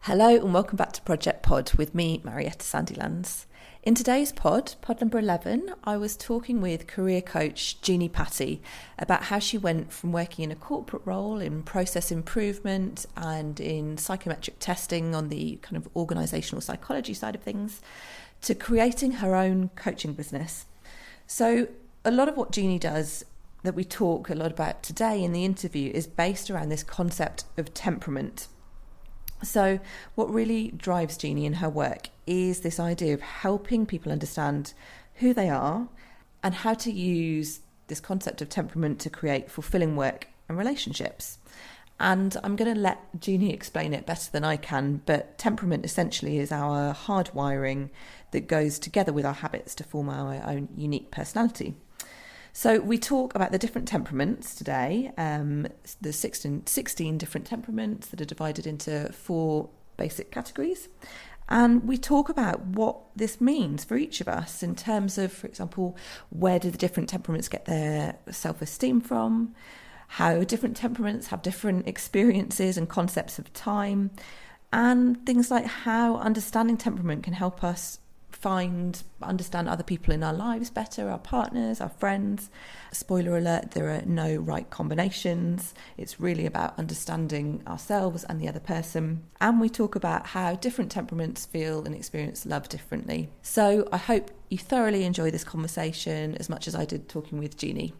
Hello and welcome back to Project Pod with me, Marietta Sandilands. In today's pod number 11, I was talking with career coach Jeannie Patty about how she went from working in a corporate role in process improvement and in psychometric testing on the kind of organisational psychology side of things to creating her own coaching business. So a lot of what Jeannie does that we talk a lot about today in the interview is based around this concept of temperament. So what really drives Jeannie in her work is this idea of helping people understand who they are and how to use this concept of temperament to create fulfilling work and relationships. And I'm going to let Jeannie explain it better than I can, but temperament essentially is our hardwiring that goes together with our habits to form our own unique personality. So we talk about the different temperaments today, the 16 different temperaments that are divided into 4 basic categories. And we talk about what this means for each of us in terms of, for example, where do the different temperaments get their self-esteem from, how different temperaments have different experiences and concepts of time, and things like how understanding temperament can help us understand other people in our lives better, our partners, our friends. Spoiler alert, there are no right combinations. It's really about understanding ourselves and the other person. And we talk about how different temperaments feel and experience love differently. So I hope you thoroughly enjoy this conversation as much as I did talking with Jeannie.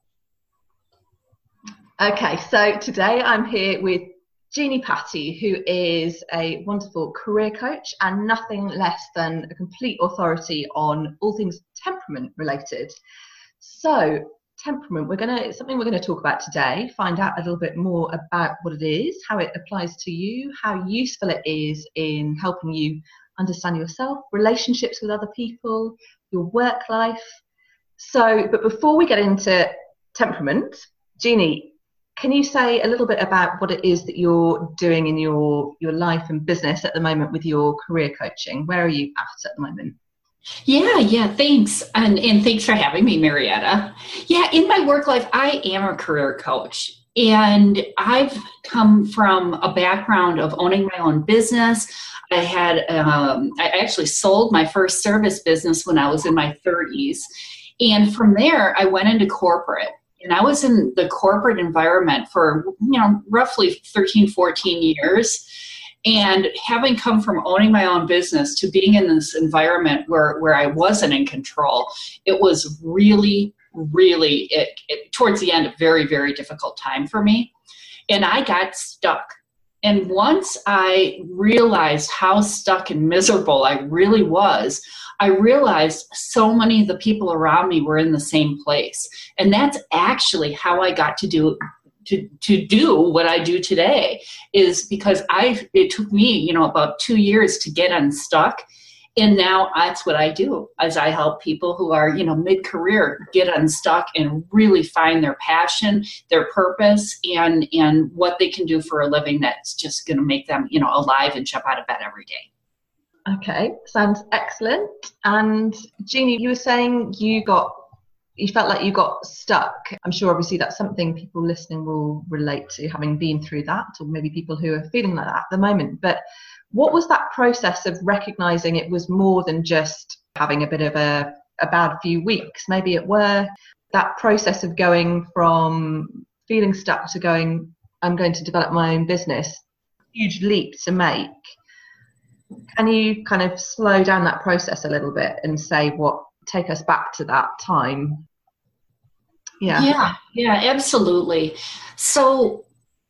Okay, so today I'm here with Jeannie Patty, who is a wonderful career coach and nothing less than a complete authority on all things temperament related. So temperament, it's something we're going to talk about today, find out a little bit more about what it is, how it applies to you, how useful it is in helping you understand yourself, relationships with other people, your work life. So, but before we get into temperament, Jeannie, can you say a little bit about what it is that you're doing in your life and business at the moment with your career coaching? Where are you at the moment? Yeah, thanks. And thanks for having me, Marietta. Yeah, in my work life, I am a career coach. And I've come from a background of owning my own business. I actually sold my first service business when I was in my 30s. And from there, I went into corporate. And I was in the corporate environment for, roughly 13, 14 years. And having come from owning my own business to being in this environment where I wasn't in control, it was really, towards the end, a very, very difficult time for me. And I got stuck. And once I realized how stuck and miserable I really was, I realized so many of the people around me were in the same place. And that's actually how I got to do what I do today, is because it took me, about 2 years to get unstuck. And now that's what I do, as I help people who are, mid-career get unstuck and really find their passion, their purpose, and what they can do for a living that's just going to make them, alive and jump out of bed every day. Okay, sounds excellent. And Jeannie, you were saying you felt like you got stuck. I'm sure obviously that's something people listening will relate to, having been through that, or maybe people who are feeling like that at the moment. But what was that process of recognizing it was more than just having a bit of a bad few weeks? Maybe it were that process of going from feeling stuck to going, I'm going to develop my own business, huge leap to make. Can you kind of slow down that process a little bit and take us back to that time? Yeah, absolutely. So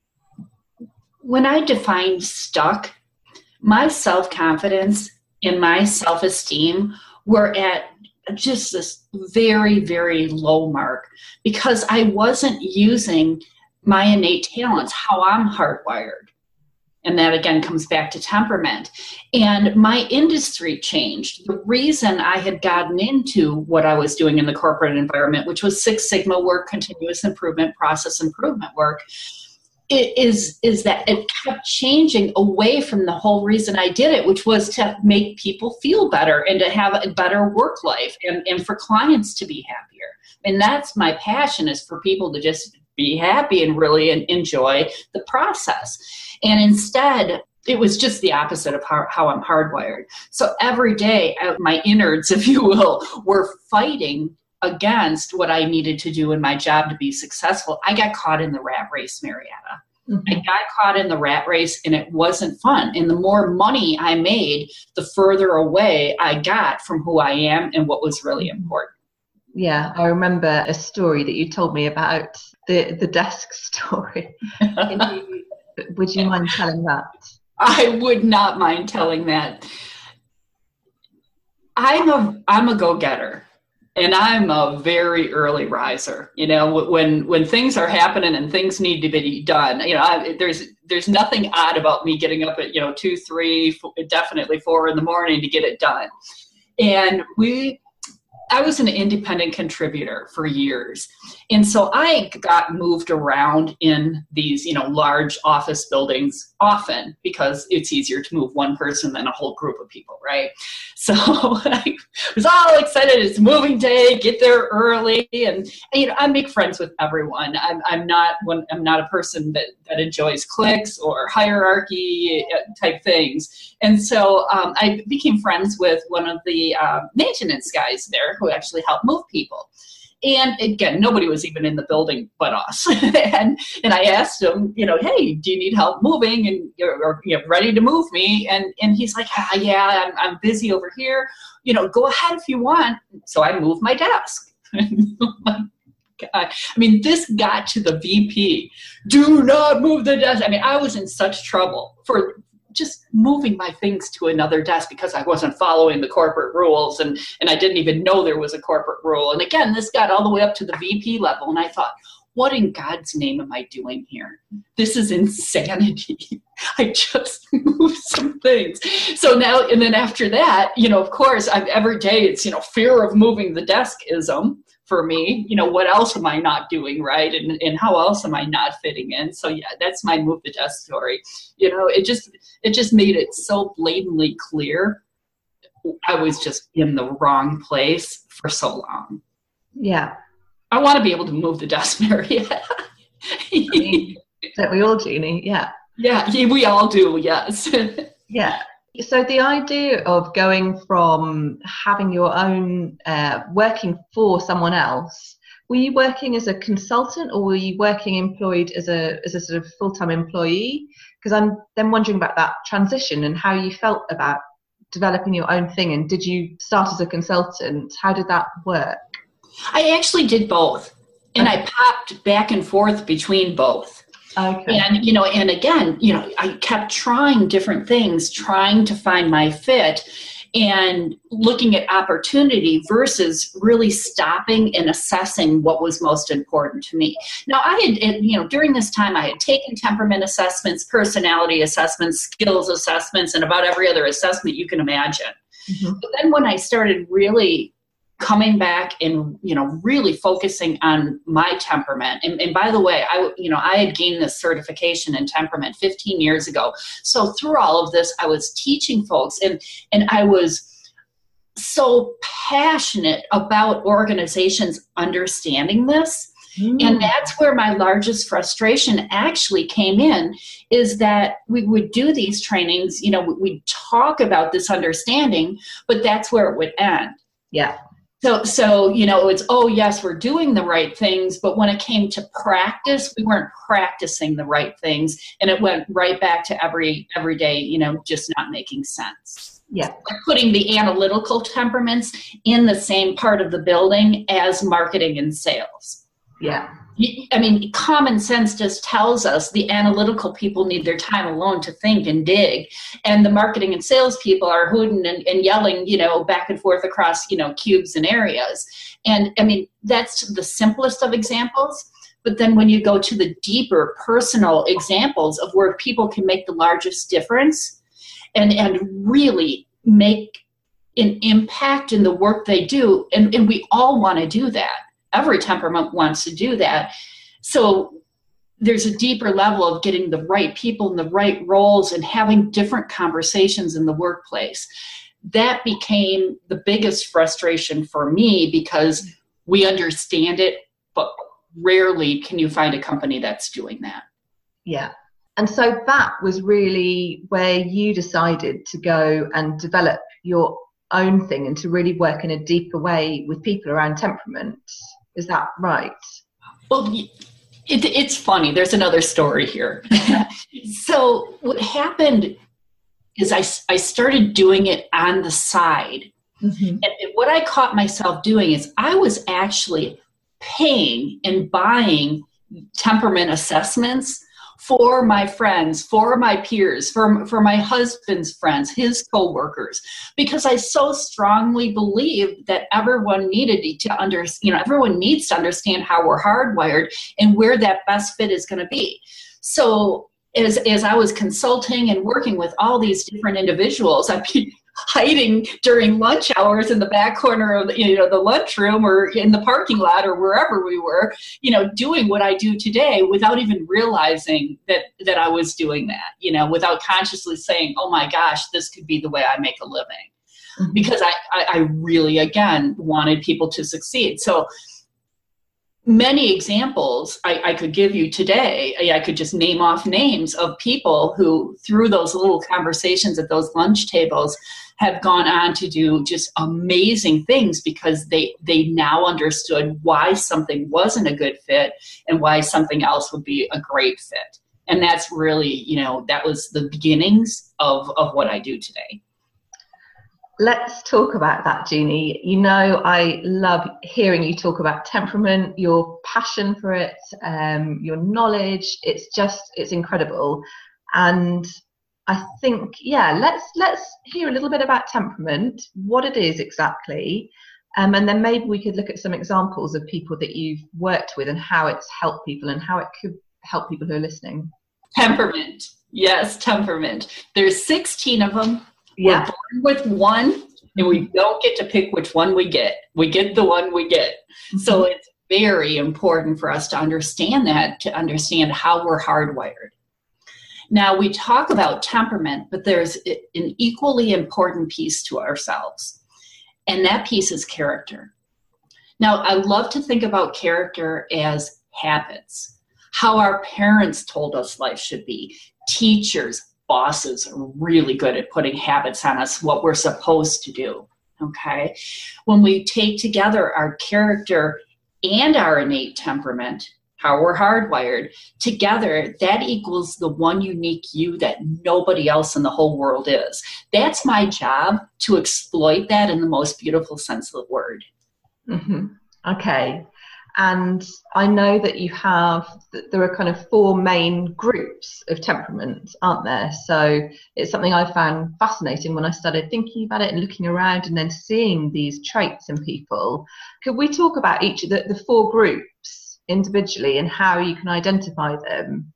when I define stuck, my self-confidence and my self-esteem were at just this very, very low mark because I wasn't using my innate talents, how I'm hardwired. And that again comes back to temperament. And my industry changed. The reason I had gotten into what I was doing in the corporate environment, which was Six Sigma work, continuous improvement, process improvement work, is that it kept changing away from the whole reason I did it, which was to make people feel better and to have a better work life and for clients to be happier. And that's my passion, is for people to just be happy and really enjoy the process. And instead, it was just the opposite of how I'm hardwired. So every day, my innards, if you will, were fighting against what I needed to do in my job to be successful. I got caught in the rat race, Marietta. I got caught in the rat race, and it wasn't fun. And the more money I made, the further away I got from who I am and what was really important. Yeah, I remember a story that you told me about the desk story. Would you mind telling that? I would not mind telling that. I'm a go-getter, and I'm a very early riser. You know, when things are happening and things need to be done, you know, there's nothing odd about me getting up at 2, 3, definitely 4 in the morning to get it done. And I was an independent contributor for years. And so I got moved around in these, large office buildings often because it's easier to move one person than a whole group of people, right? So I was all excited. It's moving day, get there early. And I make friends with everyone. I'm not a person that enjoys cliques or hierarchy type things. And so I became friends with one of the maintenance guys there who actually helped move people. And again, nobody was even in the building but us. and I asked him, hey, do you need help moving? And you're ready to move me? And he's like, yeah, I'm busy over here. Go ahead if you want. So I moved my desk. God. I mean, this got to the VP. Do not move the desk. I mean, I was in such trouble for just moving my things to another desk because I wasn't following the corporate rules, and I didn't even know there was a corporate rule. And again, this got all the way up to the VP level, and I thought, what in God's name am I doing here? This is insanity. I just moved some things. So now, and then after that, of course, every day it's, fear of moving the desk-ism for me. What else am I not doing right? And how else am I not fitting in? So yeah, that's my move the desk story. It just made it so blatantly clear I was just in the wrong place for so long. Yeah. I want to be able to move the desk, Marietta. Don't we all, Jeannie? Yeah. Yeah, we all do, yes. Yeah. So the idea of going from having your own, working for someone else, were you working as a consultant or were you working employed as a sort of full-time employee? Because I'm then wondering about that transition and how you felt about developing your own thing. And did you start as a consultant? How did that work? I actually did both. And I popped back and forth between both. Okay. And, and again, I kept trying different things, trying to find my fit and looking at opportunity versus really stopping and assessing what was most important to me. Now, I had, during this time, I had taken temperament assessments, personality assessments, skills assessments, and about every other assessment you can imagine. Mm-hmm. But then when I started really coming back and, really focusing on my temperament. And by the way, I had gained this certification in temperament 15 years ago. So through all of this, I was teaching folks and I was so passionate about organizations understanding this. And that's where my largest frustration actually came in, is that we would do these trainings, we'd talk about this understanding, but that's where it would end. Yeah. So it's, oh, yes, we're doing the right things, but when it came to practice, we weren't practicing the right things, and it went right back to every day, just not making sense. Yeah. Putting the analytical temperaments in the same part of the building as marketing and sales. Yeah. I mean, common sense just tells us the analytical people need their time alone to think and dig. And the marketing and sales people are hooting and yelling, back and forth across, cubes and areas. And I mean, that's the simplest of examples. But then when you go to the deeper personal examples of where people can make the largest difference and really make an impact in the work they do, and we all want to do that. Every temperament wants to do that. So there's a deeper level of getting the right people in the right roles and having different conversations in the workplace. That became the biggest frustration for me because we understand it, but rarely can you find a company that's doing that. Yeah. And so that was really where you decided to go and develop your own thing and to really work in a deeper way with people around temperament. Is that right? Well, it's funny. There's another story here. So what happened is I started doing it on the side. Mm-hmm. And what I caught myself doing is I was actually paying and buying temperament assessments for my friends, for my peers, for my husband's friends, his coworkers, because I so strongly believed that everyone needed to everyone needs to understand how we're hardwired and where that best fit is going to be. So as I was consulting and working with all these different individuals, I'd be hiding during lunch hours in the back corner of the lunchroom or in the parking lot or wherever we were, doing what I do today without even realizing that I was doing that, without consciously saying, oh my gosh, this could be the way I make a living. Mm-hmm. Because I really, again, wanted people to succeed. So many examples I could give you today. I could just name off names of people who, through those little conversations at those lunch tables, have gone on to do just amazing things because they now understood why something wasn't a good fit and why something else would be a great fit. And that's really, that was the beginnings of what I do today. Let's talk about that, Jeannie. I love hearing you talk about temperament, your passion for it, your knowledge. It's incredible. And I think, let's hear a little bit about temperament, what it is exactly. And then maybe we could look at some examples of people that you've worked with and how it's helped people and how it could help people who are listening. Temperament. Yes, temperament. There's 16 of them. Yeah. We're born with one, and we don't get to pick which one we get. We get the one we get. Mm-hmm. So it's very important for us to understand that, to understand how we're hardwired. Now, we talk about temperament, but there's an equally important piece to ourselves, and that piece is character. Now, I love to think about character as habits, how our parents told us life should be, teachers, bosses are really good at putting habits on us, what we're supposed to do, okay? When we take together our character and our innate temperament, how we're hardwired, together, that equals the one unique you that nobody else in the whole world is. That's my job, to exploit that in the most beautiful sense of the word. Mm-hmm. Okay. And I know that there are kind of 4 main groups of temperament, aren't there? So it's something I found fascinating when I started thinking about it and looking around and then seeing these traits in people. Could we talk about each of the 4 groups individually and how you can identify them?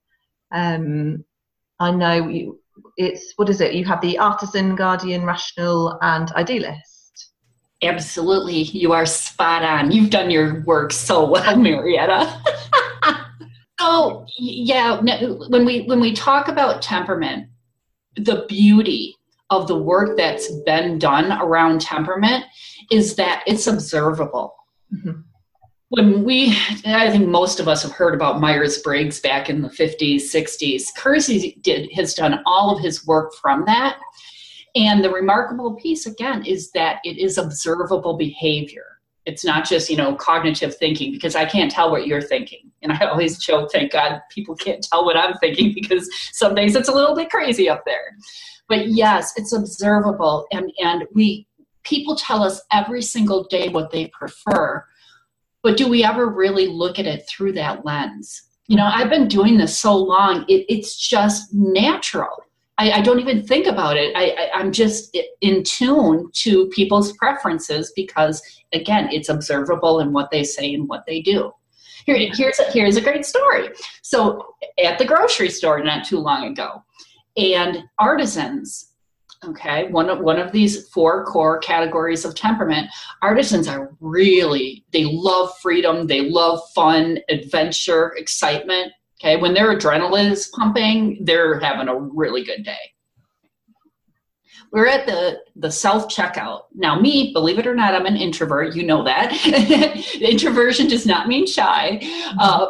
I know what is it? You have the artisan, guardian, rational, and idealist. Absolutely. You are spot on. You've done your work so well, Marietta. So, yeah, when we talk about temperament, the beauty of the work that's been done around temperament is that it's observable. Mm-hmm. I think most of us have heard about Myers-Briggs back in the 50s, 60s. Kersey has done all of his work from that. And the remarkable piece, again, is that it is observable behavior. It's not just, cognitive thinking, because I can't tell what you're thinking. And I always joke, thank God people can't tell what I'm thinking, because some days it's a little bit crazy up there. But yes, it's observable. And people tell us every single day what they prefer. But do we ever really look at it through that lens? I've been doing this so long, it's just natural. I don't even think about it. I'm just in tune to people's preferences because, again, it's observable in what they say and what they do. Here's a great story. So at the grocery store not too long ago, and artisans, okay, one of these 4 core categories of temperament, artisans are they love freedom, they love fun, adventure, excitement. Okay, when their adrenaline is pumping, they're having a really good day. We're at the self-checkout. Now me, believe it or not, I'm an introvert. You know that. Introversion does not mean shy.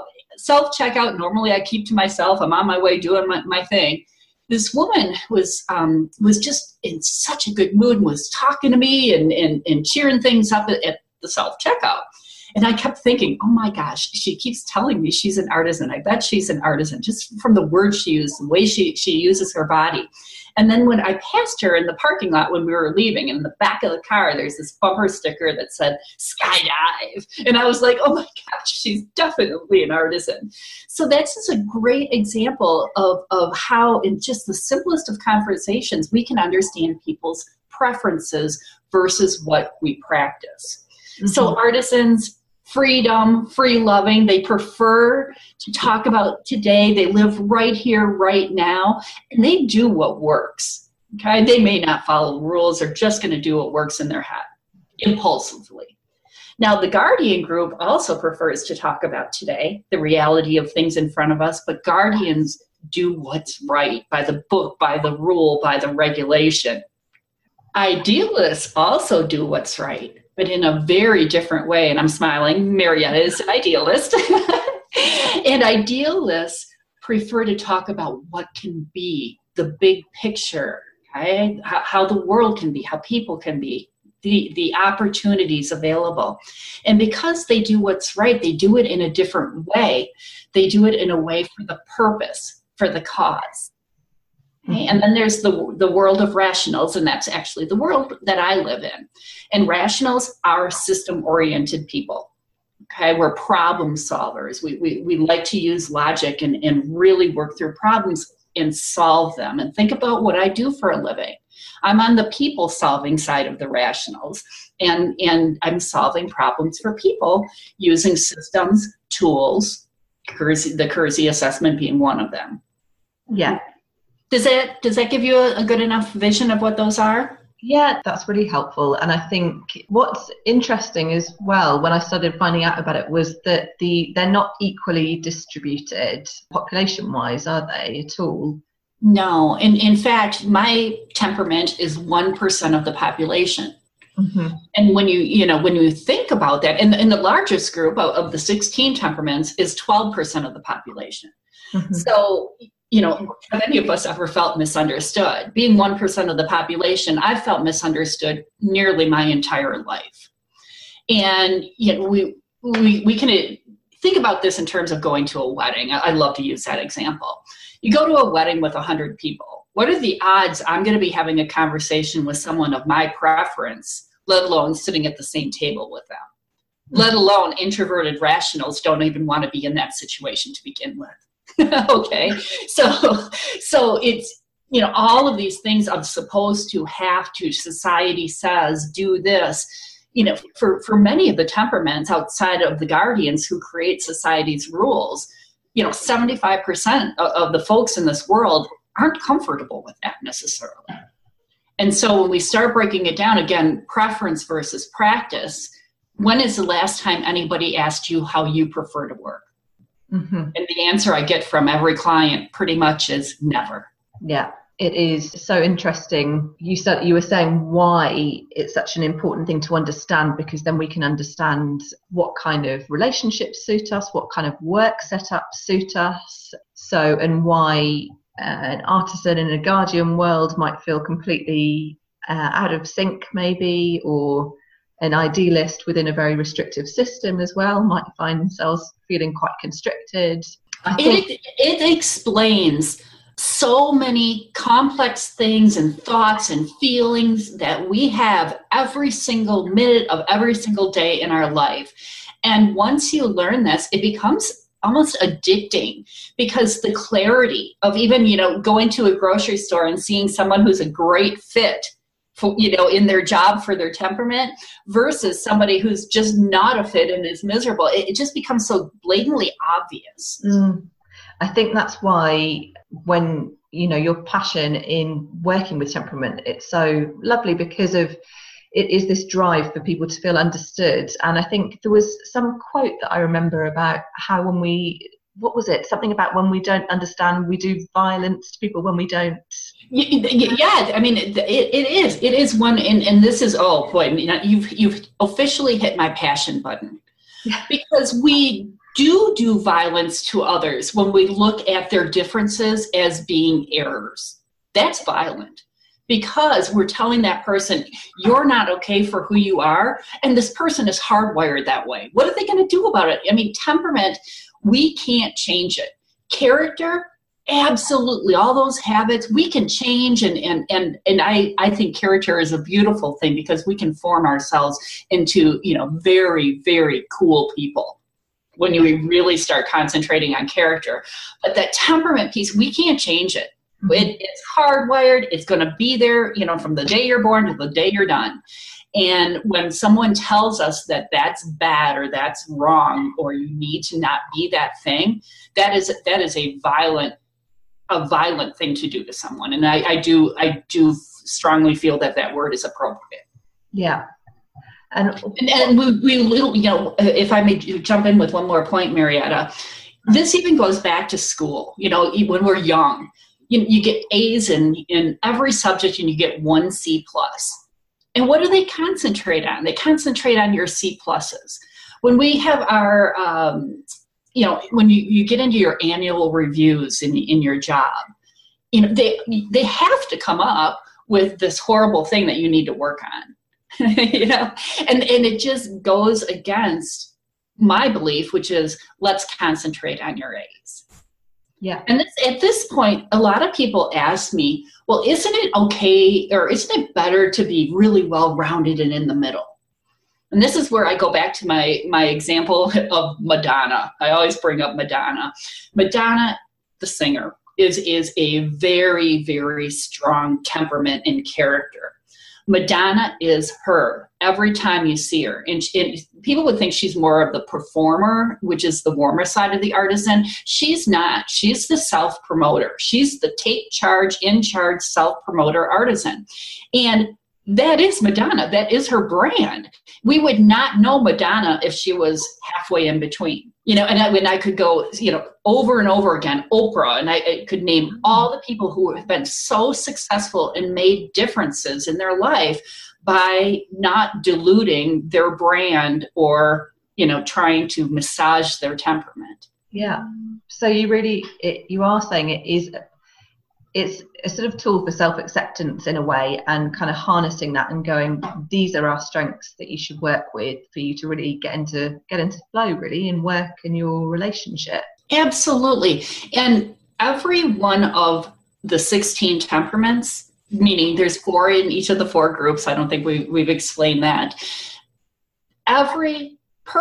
self-checkout. Normally I keep to myself. I'm on my way doing my thing. This woman was just in such a good mood and was talking to me and cheering things up at the self-checkout. And I kept thinking, oh my gosh, she keeps telling me she's an artisan. I bet she's an artisan just from the words she used, the way she uses her body. And then when I passed her in the parking lot when we were leaving, in the back of the car, there's this bumper sticker that said skydive. And I was like, oh my gosh, she's definitely an artisan. So that's just a great example of how in just the simplest of conversations, we can understand people's preferences versus what we practice. Mm-hmm. So artisans, freedom, free loving, they prefer to talk about today. They live right here, right now, and they do what works. Okay, they may not follow rules. They're just going to do what works in their head, impulsively. Now, the Guardian group also prefers to talk about today, the reality of things in front of us, but Guardians do what's right by the book, by the rule, by the regulation. Idealists also do what's right, but in a very different way. And I'm smiling. Marietta is an idealist. And idealists prefer to talk about what can be, the big picture, okay? How the world can be, how people can be, the opportunities available. And because they do what's right, they do it in a different way. They do it in a way for the purpose, for the cause. Okay? And then there's the world of rationals, and that's actually the world that I live in. And rationals are system-oriented people. Okay, we're problem solvers. We like to use logic and really work through problems and solve them. And think about what I do for a living. I'm on the people-solving side of the rationals, and I'm solving problems for people using systems, tools, the Kersey assessment being one of them. Yeah. Does that give you a good enough vision of what those are? Yeah, that's really helpful. And I think what's interesting as well, when I started finding out about it, was that they're not equally distributed population-wise, are they, at all? No. In fact, my temperament is 1% of the population. Mm-hmm. And when you think about that, and the largest group of the 16 temperaments is 12% of the population. Mm-hmm. So, have any of us ever felt misunderstood? Being 1% of the population, I've felt misunderstood nearly my entire life. And we can think about this in terms of going to a wedding. I love to use that example. You go to a wedding with 100 people. What are the odds I'm going to be having a conversation with someone of my preference, let alone sitting at the same table with them? Let alone introverted rationals don't even want to be in that situation to begin with. Okay, so it's, all of these things I'm supposed to have to, society says, do this. For many of the temperaments outside of the Guardians who create society's rules, 75% of the folks in this world aren't comfortable with that necessarily. And so when we start breaking it down, again, preference versus practice, when is the last time anybody asked you how you prefer to work? Mm-hmm. And the answer I get from every client pretty much is never. Yeah, it is so interesting. You were saying why it's such an important thing to understand, because then we can understand what kind of relationships suit us, what kind of work setups suit us. So, and why an artisan in a Guardian world might feel completely out of sync maybe, or an idealist within a very restrictive system as well might find themselves feeling quite constricted. It explains so many complex things and thoughts and feelings that we have every single minute of every single day in our life. And once you learn this, it becomes almost addicting, because the clarity of even, going to a grocery store and seeing someone who's a great fit for, in their job for their temperament versus somebody who's just not a fit and is miserable. It just becomes so blatantly obvious. I think that's why when, your passion in working with temperament, it's so lovely, because of it is this drive for people to feel understood. And I think there was some quote that I remember about how something about when we don't understand, we do violence to people when we don't. Yeah, I mean, it is one, and this is, oh boy, you've officially hit my passion button, because we do violence to others when we look at their differences as being errors. That's violent, because we're telling that person, you're not okay for who you are, and this person is hardwired that way. What are they going to do about it? I mean, temperament, we can't change it. Character, absolutely. All those habits we can change, and I think character is a beautiful thing, because we can form ourselves into, very, very cool people when you really start concentrating on character. But that temperament piece, we can't change it. It's hardwired. It's going to be there, from the day you're born to the day you're done. And when someone tells us that that's bad or that's wrong, or you need to not be that thing, that is a violent thing to do to someone. And I do strongly feel that word is appropriate. Yeah. And we if I may jump in with one more point, Marietta, this even goes back to school. When we're young, you get A's in every subject, and you get 1 C+. And what do they concentrate on? They concentrate on your C pluses. When we have our, when you get into your annual reviews in your job, they have to come up with this horrible thing that you need to work on. And it just goes against my belief, which is, let's concentrate on your A's. Yeah. And at this point, a lot of people ask me, well, isn't it okay, or isn't it better to be really well-rounded and in the middle? And this is where I go back to my example of Madonna. I always bring up Madonna. Madonna, the singer, is a very, very strong temperament and character. Madonna is her every time you see her. And people would think she's more of the performer, which is the warmer side of the artisan. She's not. She's the self-promoter. She's the in charge self-promoter artisan. And that is Madonna. That is her brand. We would not know Madonna if she was halfway in between. And I could go, over and over again, Oprah, and I could name all the people who have been so successful and made differences in their life by not diluting their brand or, trying to massage their temperament. Yeah. So you are saying it's a sort of tool for self-acceptance in a way, and kind of harnessing that and going, these are our strengths that you should work with for you to really get into flow, really, and work in your relationship. Absolutely. And every one of the 16 temperaments, meaning there's 4 in each of the 4 groups. I don't think we've explained that. Every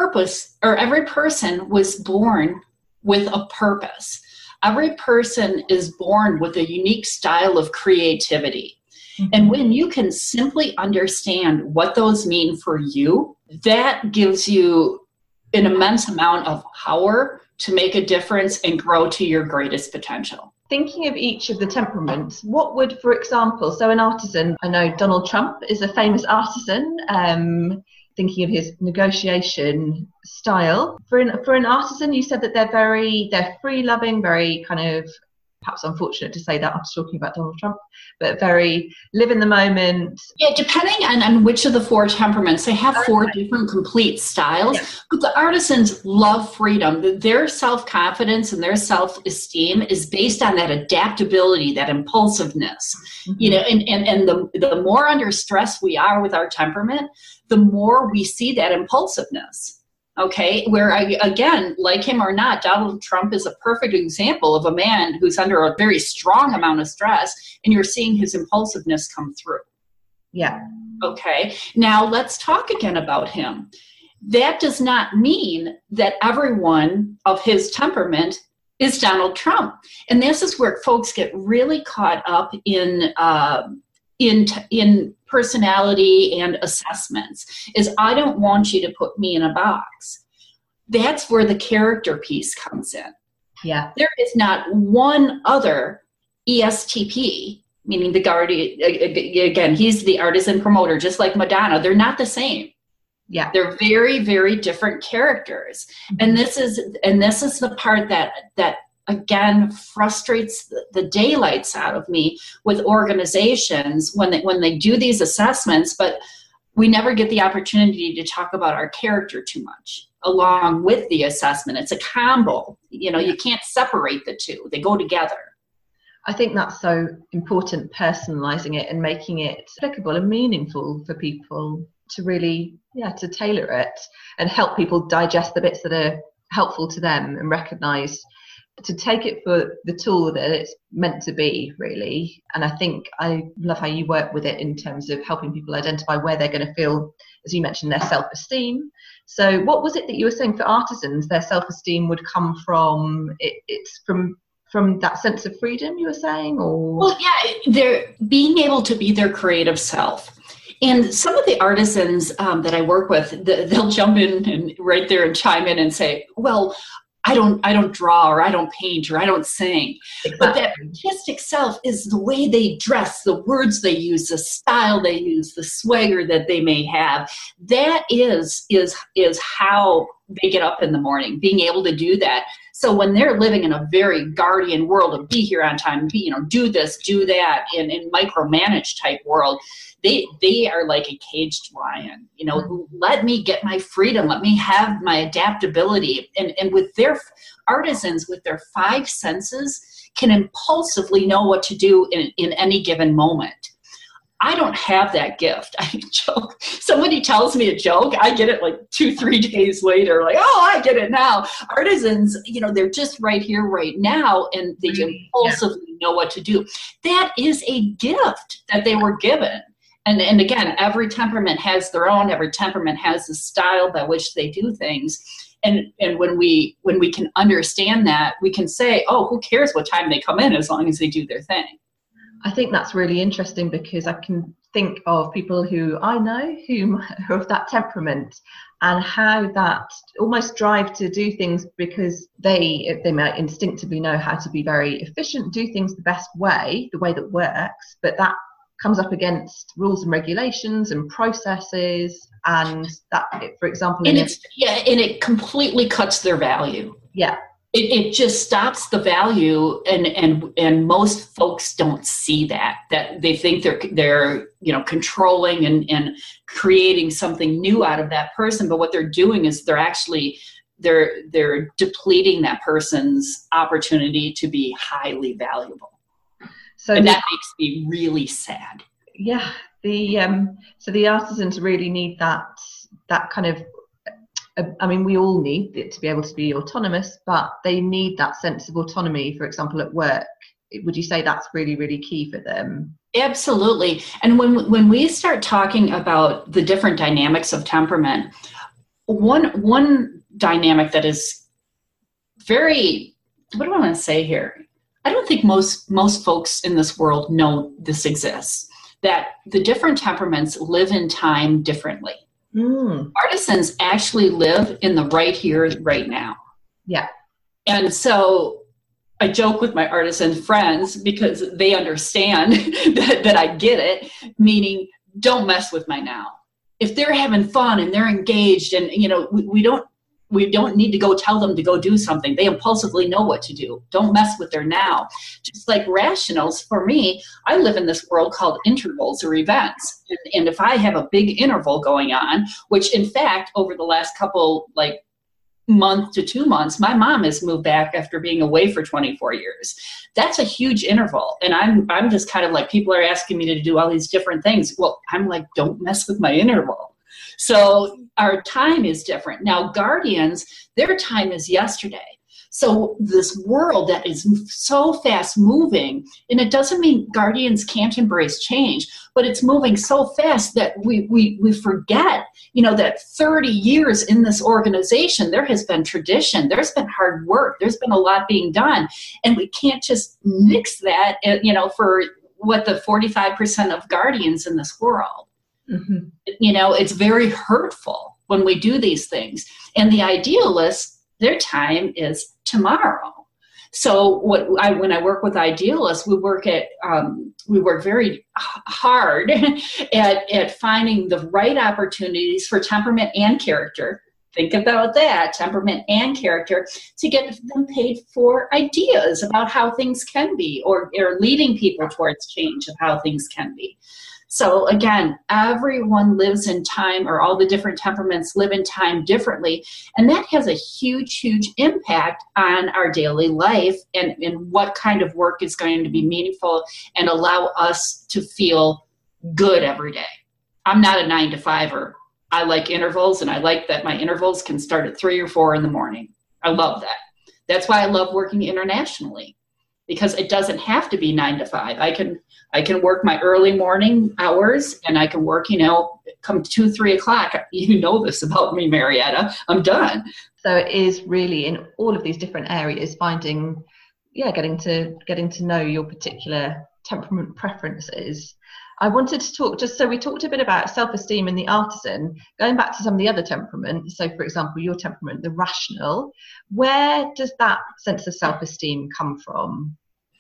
person was born with a purpose. Every person is born with a unique style of creativity. Mm-hmm. And when you can simply understand what those mean for you, that gives you an immense amount of power to make a difference and grow to your greatest potential. Thinking of each of the temperaments, what would, for example, so an artisan, I know Donald Trump is a famous artisan, thinking of his negotiation style. For an artisan, you said that they're free-loving, very kind of, perhaps unfortunate to say that after talking about Donald Trump, but very live in the moment. Yeah, depending on which of the 4 temperaments, they have 4 different complete styles. Yeah. But the artisans love freedom. Their self-confidence and their self-esteem is based on that adaptability, that impulsiveness. Mm-hmm. And the more under stress we are with our temperament, the more we see that impulsiveness. Okay, where again, like him or not, Donald Trump is a perfect example of a man who's under a very strong amount of stress, and you're seeing his impulsiveness come through. Yeah. Okay, now let's talk again about him. That does not mean that everyone of his temperament is Donald Trump. And this is where folks get really caught up in personality and assessments, is I don't want you to put me in a box. That's where the character piece comes in. Yeah. There is not one other ESTP, meaning the guardian, again, he's the artisan promoter, just like Madonna. They're not the same. Yeah. They're very, very different characters. Mm-hmm. And this is the part that again frustrates the daylights out of me with organizations when they do these assessments, but we never get the opportunity to talk about our character too much. along with the assessment. It's a combo. You can't separate the two. They go together. I think that's so important, personalising it and making it applicable and meaningful for people to really, to tailor it and help people digest the bits that are helpful to them and recognise, to take it for the tool that it's meant to be, really. And I think I love how you work with it in terms of helping people identify where they're going to feel, as you mentioned, their self-esteem. So what was it that you were saying for artisans, their self-esteem would come from? It's from that sense of freedom, you were saying? Or? Well, yeah, they're being able to be their creative self. And some of the artisans that I work with, they'll jump in and right there and chime in and say, well, I don't draw, or I don't paint, or I don't sing. Exactly. But that artistic self is the way they dress, the words they use, the style they use, the swagger that they may have. That is how they get up in the morning, being able to do that. So when they're living in a very guardian world of be here on time, do this, do that, in micromanage type world, they are like a caged lion. Let me get my freedom. Let me have my adaptability. And with their artisans, with their 5 senses, can impulsively know what to do in any given moment. I don't have that gift. I joke. Somebody tells me a joke, I get it like 2-3 days later, like, oh, I get it now. Artisans, they're just right here, right now, and they impulsively know what to do. That is a gift that they were given. And again, every temperament has their own. Every temperament has the style by which they do things. And when we can understand that, we can say, oh, who cares what time they come in as long as they do their thing. I think that's really interesting, because I can think of people who I know who are of that temperament, and how that almost drive to do things because they might instinctively know how to be very efficient, do things the best way, the way that works, but that comes up against rules and regulations and processes, and that, for example, and it completely cuts their value. Yeah. It just stops the value, and most folks don't see that they think they're controlling and creating something new out of that person, but what they're doing is they're depleting that person's opportunity to be highly valuable. And that makes me really sad. Yeah, so the artisans really need that kind of. I mean, we all need it to be able to be autonomous, but they need that sense of autonomy, for example, at work. Would you say that's really, really key for them? Absolutely. And when we start talking about the different dynamics of temperament, one dynamic that is very, what do I want to say here? I don't think most folks in this world know this exists, that the different temperaments live in time differently. Artisans actually live in the right here, right now. Yeah. And so I joke with my artisan friends, because they understand that I get it, meaning don't mess with my now. If they're having fun and they're engaged, and we don't need to go tell them to go do something. They impulsively know what to do. Don't mess with their now. Just like rationals, for me, I live in this world called intervals or events. And if I have a big interval going on, which in fact, over the last couple, month to 2 months, my mom has moved back after being away for 24 years. That's a huge interval. And I'm just kind of like, people are asking me to do all these different things. Well, I'm like, don't mess with my interval. So our time is different. Now, guardians, their time is yesterday. So this world that is so fast moving, and it doesn't mean guardians can't embrace change, but it's moving so fast that we forget, that 30 years in this organization, there has been tradition, there's been hard work, there's been a lot being done, and we can't just nix that, for what the 45% of guardians in this world. Mm-hmm. It's very hurtful when we do these things. And the idealists, their time is tomorrow. So when I work with idealists, we work very hard at finding the right opportunities for temperament and character. Think about that, temperament and character, to get them paid for ideas about how things can be, or leading people towards change of how things can be. So again, everyone lives in time, or all the different temperaments live in time differently. And that has a huge, huge impact on our daily life and what kind of work is going to be meaningful and allow us to feel good every day. I'm not a 9-to-5er. I like intervals, and I like that my intervals can start at 3 or 4 in the morning. I love that. That's why I love working internationally, because it doesn't have to be 9 to 5. I can work my early morning hours, and I can work, come 2, 3 o'clock. You know this about me, Marietta. I'm done. So it is really in all of these different areas, finding, getting to know your particular temperament preferences. I wanted to talk, just so we talked a bit about self-esteem in the artisan, going back to some of the other temperaments. So for example, your temperament, the rational, where does that sense of self-esteem come from?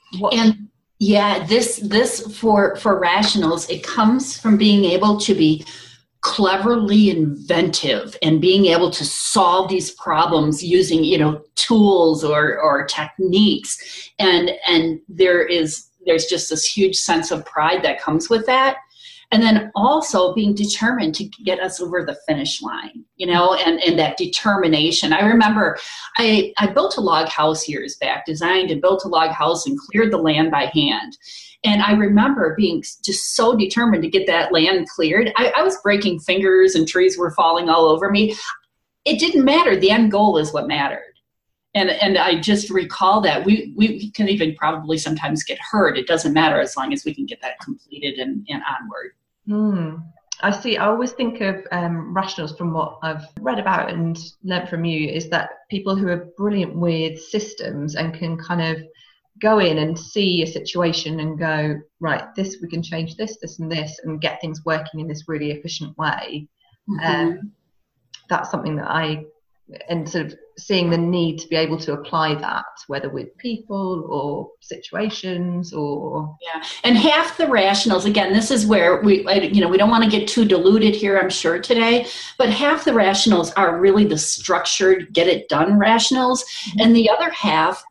This for rationals, it comes from being able to be cleverly inventive and being able to solve these problems using, tools or techniques. And there's just this huge sense of pride that comes with that. And then also being determined to get us over the finish line, and that determination. I remember I built a log house years back, designed and built a log house and cleared the land by hand. And I remember being just so determined to get that land cleared. I was breaking fingers and trees were falling all over me. It didn't matter. The end goal is what mattered. And I just recall that we can even probably sometimes get hurt. It doesn't matter as long as we can get that completed and onward. I see. I always think of rationals, from what I've read about and learnt from you, is that people who are brilliant with systems and can kind of go in and see a situation and go, right, this, we can change this, this and this, and get things working in this really efficient way. That's something that and sort of seeing the need to be able to apply that, whether with people or situations or... And half the rationals, again, this is where we don't want to get too diluted here, I'm sure, today, but half the rationals are really the structured, get it done rationals, and the other half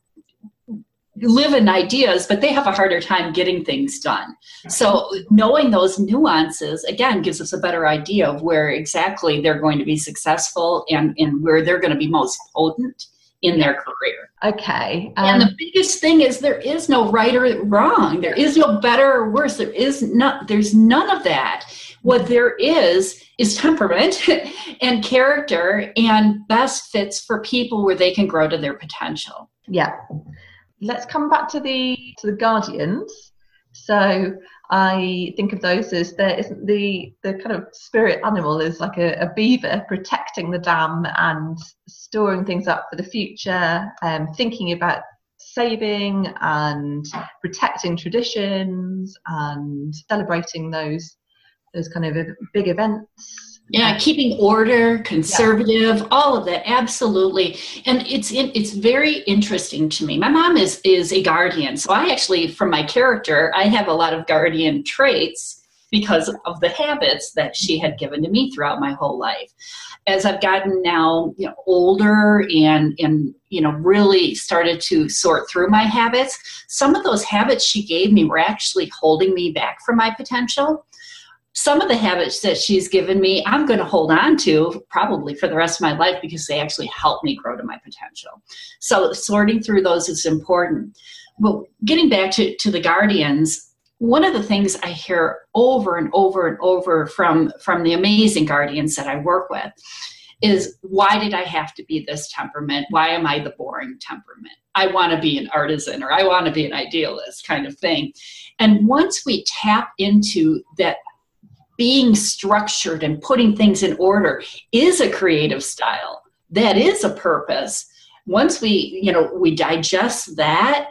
live in ideas, but they have a harder time getting things done. So knowing those nuances, again, gives us a better idea of where exactly they're going to be successful and where they're going to be most potent in their career. Okay. And the biggest thing is there is no right or wrong. There is no better or worse. There's none of that. What there is temperament and character, and best fits for people where they can grow to their potential. Yeah. Let's come back to the guardians. So I think of those as the kind of spirit animal is like a beaver protecting the dam and storing things up for the future, thinking about saving and protecting traditions and celebrating those kind of big events. Yeah, keeping order, conservative, all of that, absolutely. And it's very interesting to me. My mom is a guardian, so I actually, from my character, I have a lot of guardian traits because of the habits that she had given to me throughout my whole life. As I've gotten now, older and really started to sort through my habits, some of those habits she gave me were actually holding me back from my potential. Some of the habits that she's given me, I'm going to hold on to probably for the rest of my life because they actually help me grow to my potential. So sorting through those is important. Well, getting back to the guardians, one of the things I hear over and over and over from the amazing guardians that I work with is, why did I have to be this temperament? Why am I the boring temperament? I want to be an artisan, or I want to be an idealist kind of thing. And once we tap into that, being structured and putting things in order is a creative style. That is a purpose. Once we digest that,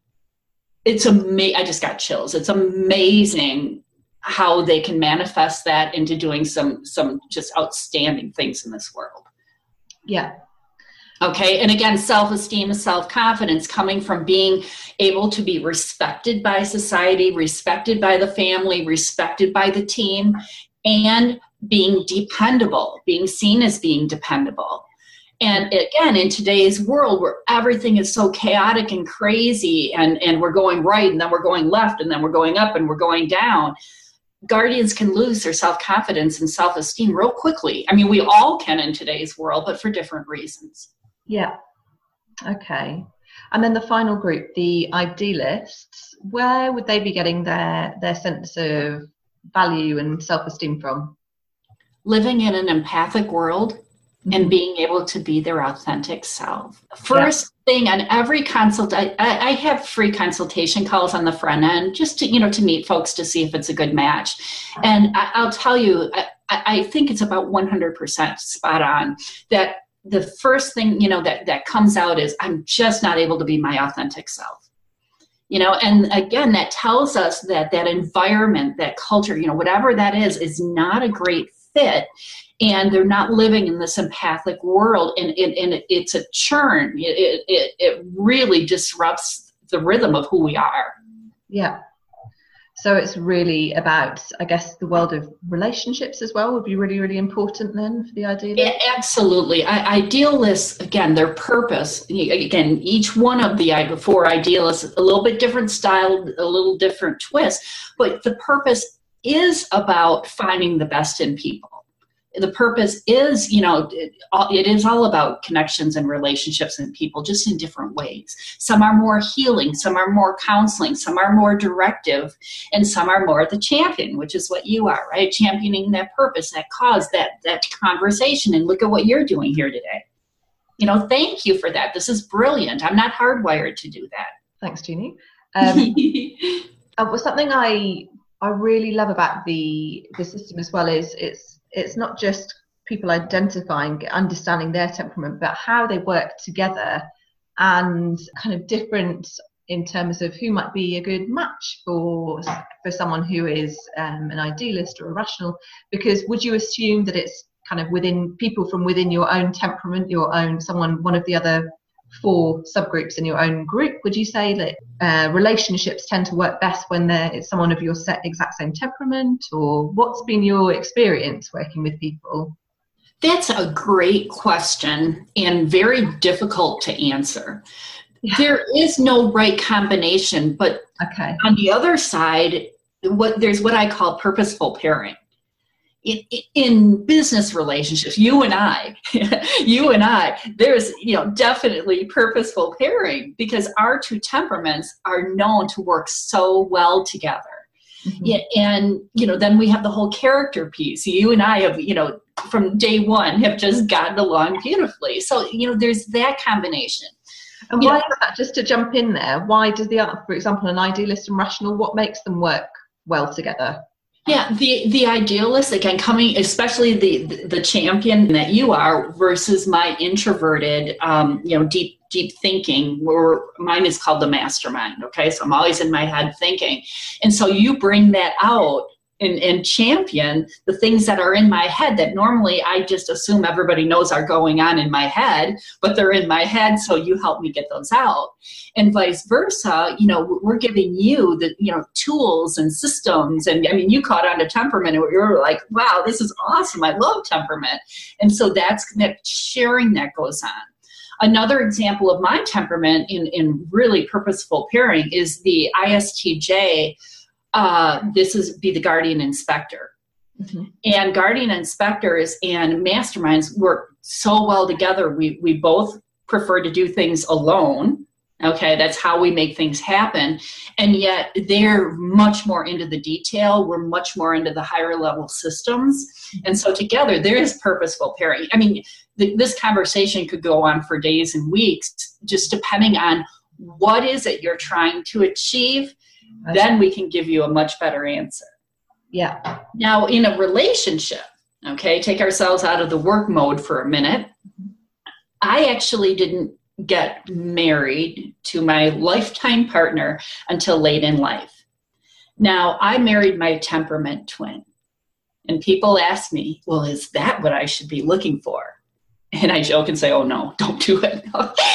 it's amazing. I just got chills. It's amazing how they can manifest that into doing some just outstanding things in this world. Yeah. Okay. And again, self-esteem and self-confidence coming from being able to be respected by society, respected by the family, respected by the team, and being dependable, being seen as being dependable. And again, in today's world where everything is so chaotic and crazy, and we're going right, and then we're going left, and then we're going up, and we're going down, guardians can lose their self-confidence and self-esteem real quickly. I mean, we all can in today's world, but for different reasons. Yeah. Okay. And then the final group, the idealists, where would they be getting their sense of value and self-esteem from? Living in an empathic world and being able to be their authentic self. First thing on every consult, I have free consultation calls on the front end just to, to meet folks to see if it's a good match. And I'll tell you, I think it's about 100% spot on that the first thing, that comes out is I'm just not able to be my authentic self. And again, that tells us that environment, that culture, whatever that is not a great fit. And they're not living in this empathic world, and it's a churn. It really disrupts the rhythm of who we are. Yeah. So it's really about, I guess, the world of relationships as well would be really, really important then for the idealist? Yeah, absolutely. Idealists, again, their purpose, again, each one of the 4 idealists, a little bit different style, a little different twist, but the purpose is about finding the best in people. The purpose is, it is all about connections and relationships and people, just in different ways. Some are more healing, some are more counseling, some are more directive, and some are more the champion, which is what you are, right? Championing that purpose, that cause, that conversation. And look at what you're doing here today. Thank you for that. This is brilliant. I'm not hardwired to do that. Thanks, Jeannie. Something I really love about the system as well is it's not just people identifying, understanding their temperament, but how they work together and kind of different in terms of who might be a good match for someone who is an idealist or a rational. Because would you assume that it's kind of within people from within your own temperament, one of the other 4 subgroups in your own group? Would you say that relationships tend to work best when it's someone of your exact same temperament, or what's been your experience working with people? That's a great question and very difficult to answer. Yeah. There is no right combination, but on the other side, there's what I call purposeful pairing. In business relationships, you and I, there's, definitely purposeful pairing because our 2 temperaments are known to work so well together. Mm-hmm. Yeah, and, then we have the whole character piece. You and I have, from day one have just gotten along beautifully. So, there's that combination. And why is that? Just to jump in there, why does for example, an idealist and rational, what makes them work well together? Yeah, the idealist, again, coming, especially the champion that you are versus my introverted, deep thinking, where mine is called the mastermind, okay? So I'm always in my head thinking. And so you bring that out and champion the things that are in my head that normally I just assume everybody knows are going on in my head, but they're in my head, so you help me get those out. And vice versa, we're giving you the, tools and systems. And I mean, you caught on to temperament and you're like, wow, this is awesome. I love temperament. And so that's that sharing that goes on. Another example of my temperament in really purposeful pairing is the ISTJ. This is the guardian inspector. Mm-hmm. And guardian inspectors and masterminds work so well together. We both prefer to do things alone. Okay, that's how we make things happen. And yet they're much more into the detail. We're much more into the higher level systems. And so together there is purposeful pairing. I mean, this conversation could go on for days and weeks, just depending on what is it you're trying to achieve. Then we can give you a much better answer. Yeah. Now, in a relationship, okay, take ourselves out of the work mode for a minute. I actually didn't get married to my lifetime partner until late in life. Now, I married my temperament twin. And people ask me, well, is that what I should be looking for? And I joke and say, oh, no, don't do it.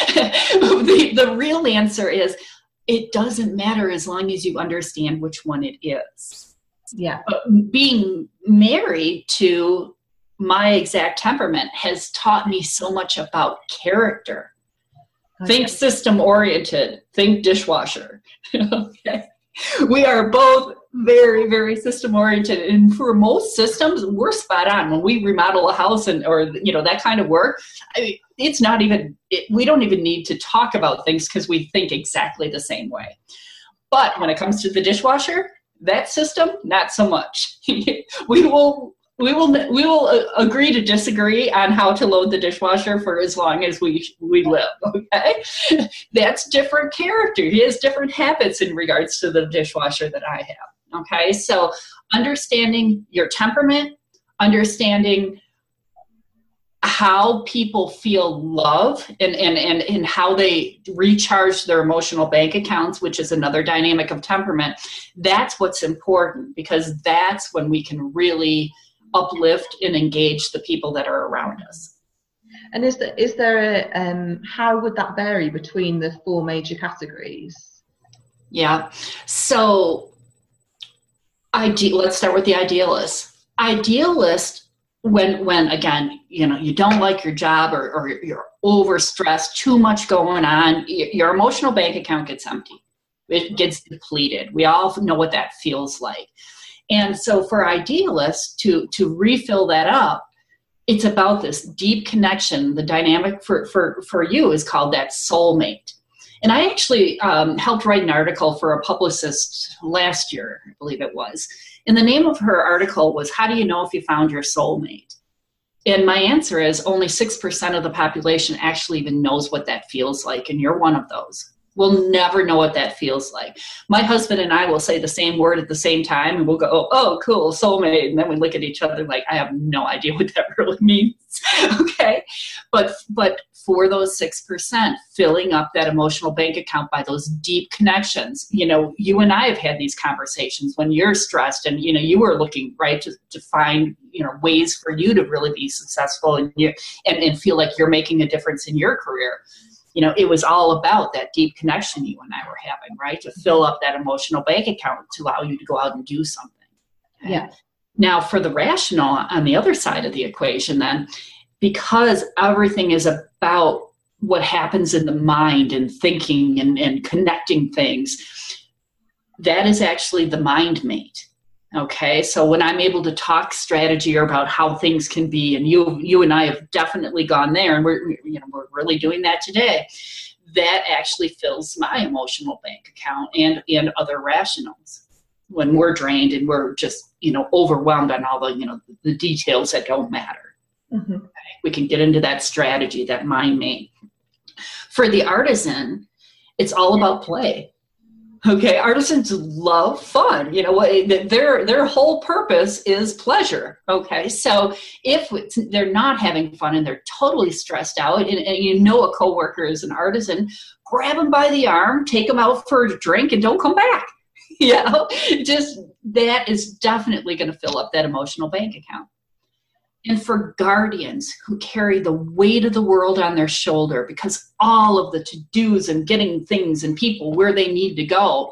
The real answer is, it doesn't matter as long as you understand which one it is. Yeah. But being married to my exact temperament has taught me so much about character. Okay. Think system oriented, think dishwasher. Okay. We are both very, very system oriented. And for most systems, we're spot on. When we remodel a house or that kind of work, it's not even, we don't even need to talk about things because we think exactly the same way. But when it comes to the dishwasher, that system, not so much. We will agree to disagree on how to load the dishwasher for as long as we live, okay? That's different character. He has different habits in regards to the dishwasher that I have, okay? So understanding your temperament, understanding how people feel love and how they recharge their emotional bank accounts, which is another dynamic of temperament, that's what's important, because that's when we can really uplift and engage the people that are around us. And is there a how would that vary between the four major categories? Yeah, so let's start with the idealist. Idealist, when again, you don't like your job or you're overstressed, too much going on, your emotional bank account gets empty. It gets depleted. We all know what that feels like. And so for idealists to refill that up, it's about this deep connection. The dynamic for you is called that soulmate. And I actually helped write an article for a publicist last year, I believe it was. And the name of her article was, How Do You Know If You Found Your Soulmate? And my answer is only 6% of the population actually even knows what that feels like. And you're one of those. We'll never know what that feels like. My husband and I will say the same word at the same time, and we'll go, oh, cool, soulmate. And then we look at each other like, I have no idea what that really means. Okay. But for those 6%, filling up that emotional bank account by those deep connections, you and I have had these conversations when you're stressed and, you were looking, right, to find, ways for you to really be successful and feel like you're making a difference in your career. It was all about that deep connection you and I were having, right? To fill up that emotional bank account to allow you to go out and do something. Okay? Yeah. Now, for the rational on the other side of the equation, then, because everything is about what happens in the mind and thinking and connecting things, that is actually the mind mate. Okay, so when I'm able to talk strategy or about how things can be, and you and I have definitely gone there, and we're really doing that today, that actually fills my emotional bank account and other rationals when we're drained and we're just overwhelmed on all the details that don't matter. Mm-hmm. Okay? We can get into that strategy, that mind mate. For the artisan, it's all about play. Okay, artisans love fun. Their whole purpose is pleasure. Okay, so if they're not having fun and they're totally stressed out, and a coworker is an artisan, grab them by the arm, take them out for a drink, and don't come back. Just that is definitely going to fill up that emotional bank account. And for guardians who carry the weight of the world on their shoulder because all of the to-dos and getting things and people where they need to go,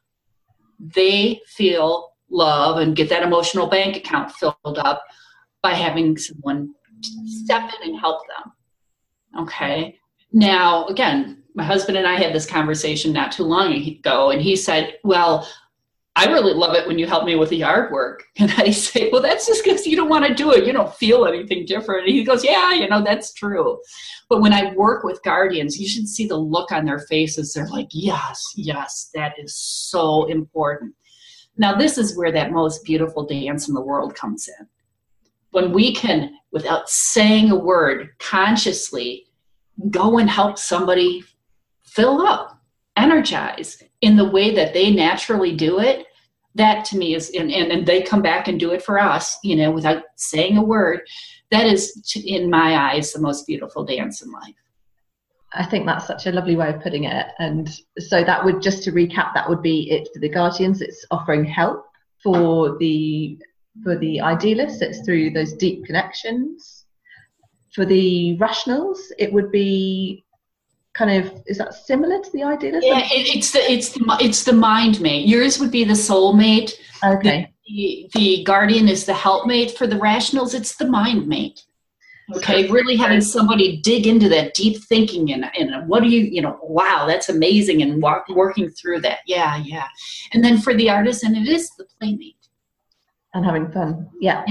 they feel love and get that emotional bank account filled up by having someone step in and help them. Okay. Now, again, my husband and I had this conversation not too long ago, and he said, well, I really love it when you help me with the yard work. And I say, well, that's just because you don't want to do it. You don't feel anything different. And he goes, yeah, that's true. But when I work with guardians, you should see the look on their faces. They're like, yes, that is so important. Now, this is where that most beautiful dance in the world comes in. When we can, without saying a word, consciously go and help somebody fill up, energize in the way that they naturally do it, that to me is, and they come back and do it for us, without saying a word, that is, in my eyes, the most beautiful dance in life. I think that's such a lovely way of putting it. And so that would, just to recap, that would be it for the guardians, it's offering help. For the idealists, it's through those deep connections. For the rationals, it would be kind of, is that similar to the idealist? Yeah, it's the mind mate. Yours would be the soulmate. Okay. The guardian is the helpmate. For the rationals, it's the mind mate. Okay, really having somebody dig into that deep thinking and what do wow, that's amazing, and working through that. Yeah. And then for the artisan, it is the playmate. And having fun. Yeah.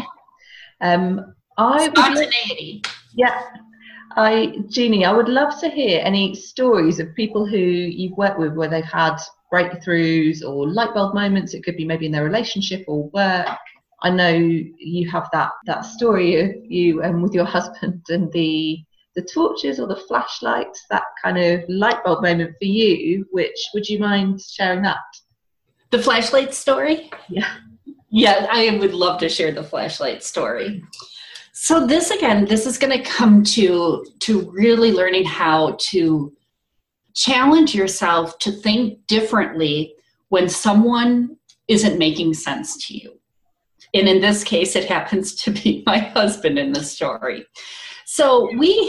Spontaneity. Jeannie, I would love to hear any stories of people who you've worked with where they've had breakthroughs or light bulb moments. It could be maybe in their relationship or work. I know you have that story of you with your husband and the torches or the flashlights, that kind of light bulb moment for you, which would you mind sharing that? The flashlight story? Yeah. Yeah, I would love to share the flashlight story. So this is going to come to really learning how to challenge yourself to think differently when someone isn't making sense to you. And in this case, it happens to be my husband in the story. So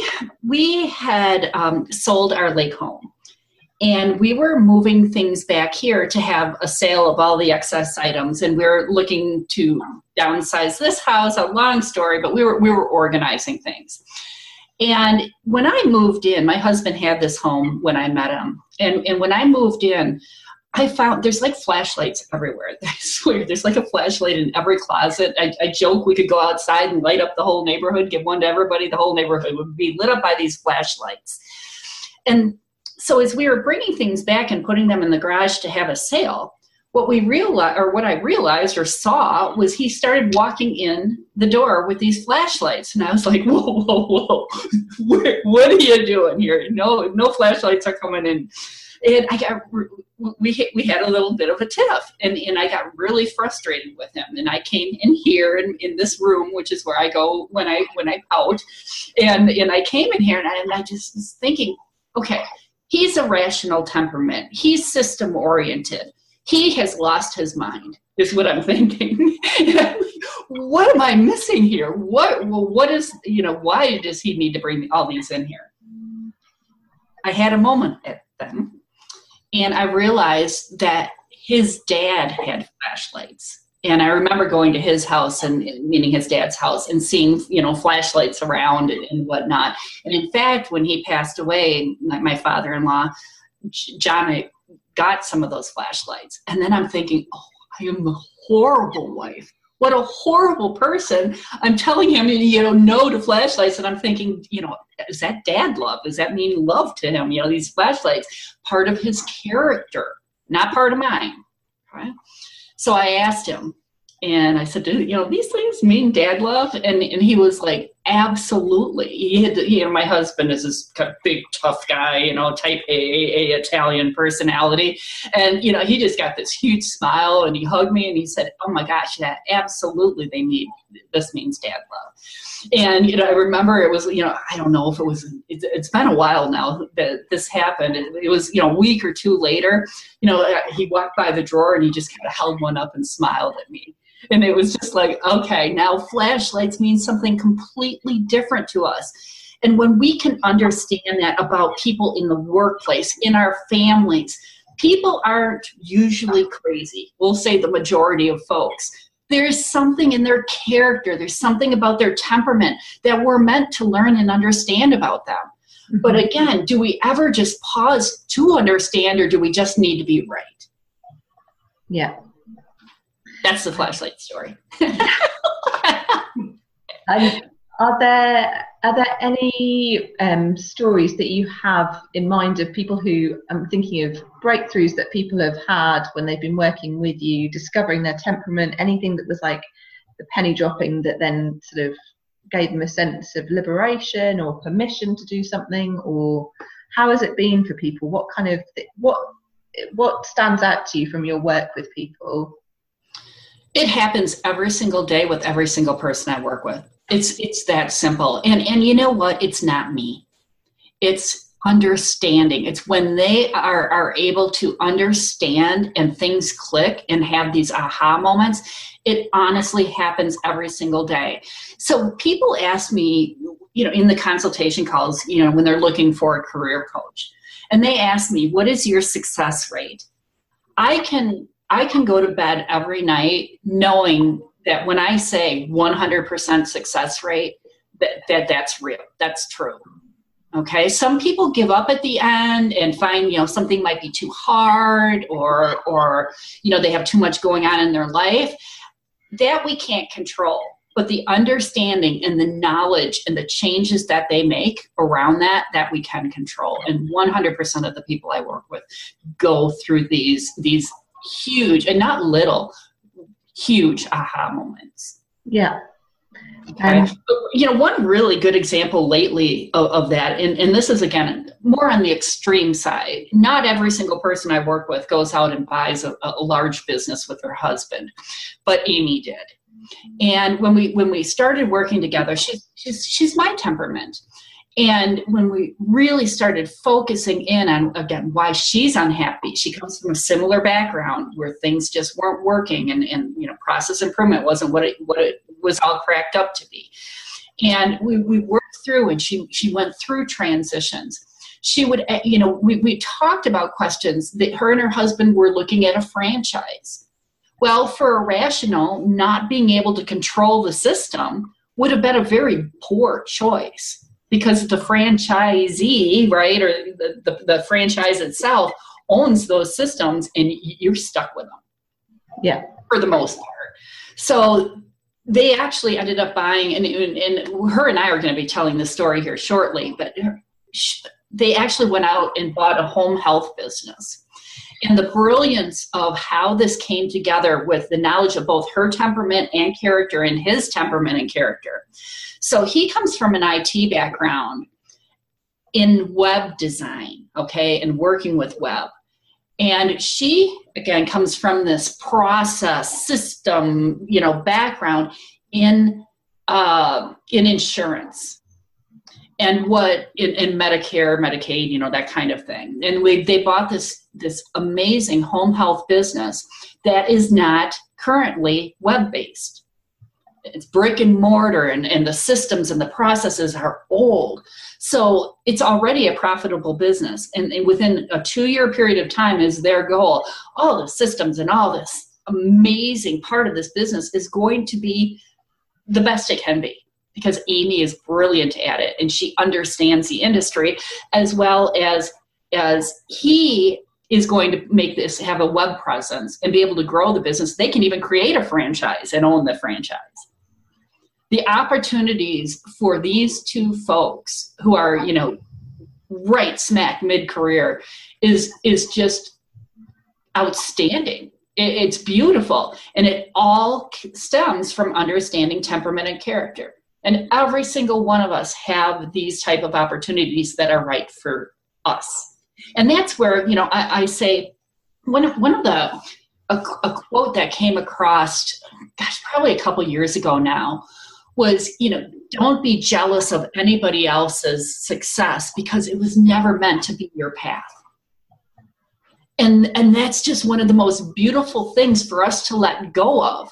we had sold our lake home, and we were moving things back here to have a sale of all the excess items. And we're looking to downsize this house. A long story, but we were organizing things. And when I moved in, my husband had this home when I met him. And when I moved in, I found there's like flashlights everywhere. I swear, there's like a flashlight in every closet. I joke we could go outside and light up the whole neighborhood, give one to everybody. The whole neighborhood would be lit up by these flashlights. And so as we were bringing things back and putting them in the garage to have a sale, what I realized or saw was he started walking in the door with these flashlights. And I was like, whoa, what are you doing here? No flashlights are coming in. And we had a little bit of a tiff, and I got really frustrated with him. And I came in here in this room, which is where I go when I pout. And I came in here and I just was thinking, okay, he's a rational temperament. He's system oriented. He has lost his mind, is what I'm thinking. What am I missing here? What is, why does he need to bring all these in here? I had a moment at them. And I realized that his dad had flashlights. And I remember going to his house and meeting his dad's house and seeing, flashlights around and whatnot. And in fact, when he passed away, my father-in-law, John, got some of those flashlights. And then I'm thinking, oh, I am a horrible wife. What a horrible person. I'm telling him, no to flashlights. And I'm thinking, is that dad love? Does that mean love to him? These flashlights, part of his character, not part of mine. Right? So I asked him, and I said, these things mean dad love? And he was like, absolutely. My husband is this kind of big, tough guy, type A Italian personality. And, he just got this huge smile, and he hugged me and he said, oh my gosh, yeah, absolutely. This means dad love. And, I remember it was, I don't know if it was, it's been a while now that this happened. It was, a week or two later, he walked by the drawer and he just kind of held one up and smiled at me. And it was just like, okay, now flashlights mean something completely different to us. And when we can understand that about people in the workplace, in our families, people aren't usually crazy. We'll say the majority of folks. There's something in their character. There's something about their temperament that we're meant to learn and understand about them. Mm-hmm. But again, do we ever just pause to understand, or do we just need to be right? Yeah. That's the flashlight story. Are there any stories that you have in mind of people who, I'm thinking of breakthroughs that people have had when they've been working with you, discovering their temperament, anything that was like the penny dropping that then sort of gave them a sense of liberation or permission to do something? Or how has it been for people? What kind of, what stands out to you from your work with people? It happens every single day with every single person I work with. It's that simple. And you know what? It's not me. It's understanding. It's when they are able to understand and things click and have these aha moments. It honestly happens every single day. So people ask me, in the consultation calls, when they're looking for a career coach, and they ask me, what is your success rate? I can go to bed every night knowing that when I say 100% success rate, that's real. That's true. Okay. Some people give up at the end and find, something might be too hard or, they have too much going on in their life. That we can't control. But the understanding and the knowledge and the changes that they make around that we can control. And 100% of the people I work with go through these huge, and not little, huge aha moments. Yeah. Okay. One really good example lately of that, and this is, again, more on the extreme side. Not every single person I work with goes out and buys a large business with her husband, but Amy did. And when we started working together, she's my temperament. And when we really started focusing in on, again, why she's unhappy, she comes from a similar background where things just weren't working and process improvement wasn't what it was all cracked up to be. And we worked through, and she went through transitions. She would, we talked about questions that her and her husband were looking at a franchise. Well, for a rational, not being able to control the system would have been a very poor choice, because the franchisee, right, or the franchise itself owns those systems, and you're stuck with them. Yeah, for the most part. So they actually ended up buying, and her and I are going to be telling this story here shortly, but they actually went out and bought a home health business. And the brilliance of how this came together with the knowledge of both her temperament and character and his temperament and character. So he comes from an IT background in web design, okay, and working with web. And she, again, comes from this process system, background in insurance. And in Medicare, Medicaid, that kind of thing. And they bought this amazing home health business that is not currently web-based. It's brick and mortar, and the systems and the processes are old. So it's already a profitable business. And within a 2-year period of time is their goal. All the systems and all this amazing part of this business is going to be the best it can be, because Amy is brilliant at it, and she understands the industry, as well as he is going to make this have a web presence and be able to grow the business. They can even create a franchise and own the franchise. The opportunities for these two folks who are, right smack mid-career is just outstanding. It's beautiful. And it all stems from understanding temperament and character. And every single one of us have these type of opportunities that are right for us. And that's where, I say one of a quote that came across, probably a couple years ago now, was, don't be jealous of anybody else's success, because it was never meant to be your path. And that's just one of the most beautiful things for us to let go of.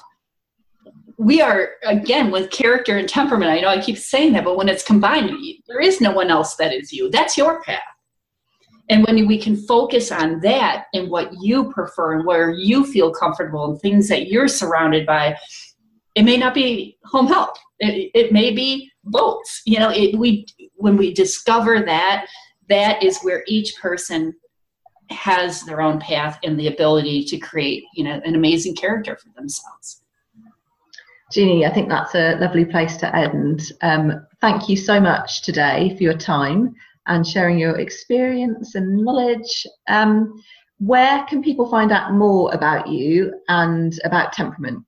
We are, again, with character and temperament, I know I keep saying that, but when it's combined, there is no one else that is you. That's your path. And when we can focus on that and what you prefer and where you feel comfortable and things that you're surrounded by, it may not be home health. It may be both. When we discover that is where each person has their own path and the ability to create, an amazing character for themselves. Jeannie, I think that's a lovely place to end. Thank you so much today for your time and sharing your experience and knowledge. Where can people find out more about you and about temperament?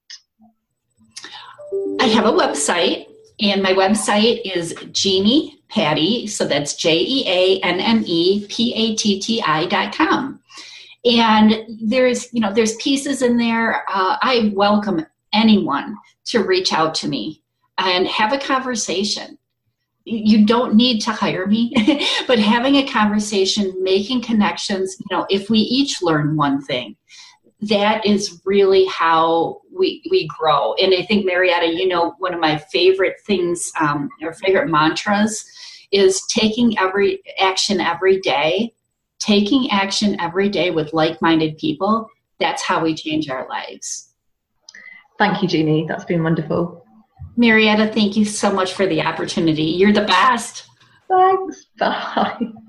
I have a website, and my website is Jeannie Patti, so that's JeannePatti.com. And there's pieces in there. I welcome anyone to reach out to me and have a conversation. You don't need to hire me, but having a conversation, making connections, if we each learn one thing, that is really how we grow. And I think, Marietta, one of my favorite things, or favorite mantras, is taking action every day with like-minded people. That's how we change our lives. Thank you, Jeannie. That's been wonderful. Marietta, thank you so much for the opportunity. You're the best. Thanks. Bye.